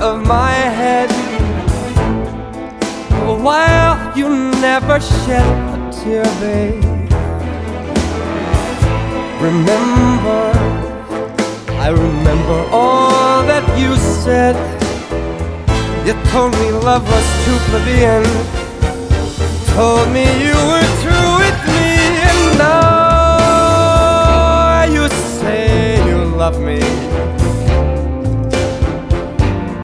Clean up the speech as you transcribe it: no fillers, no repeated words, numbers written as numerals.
of my head. While you never shed a tear, babe, remember, I remember all that you said. You told me love was too plebeian, told me you were true.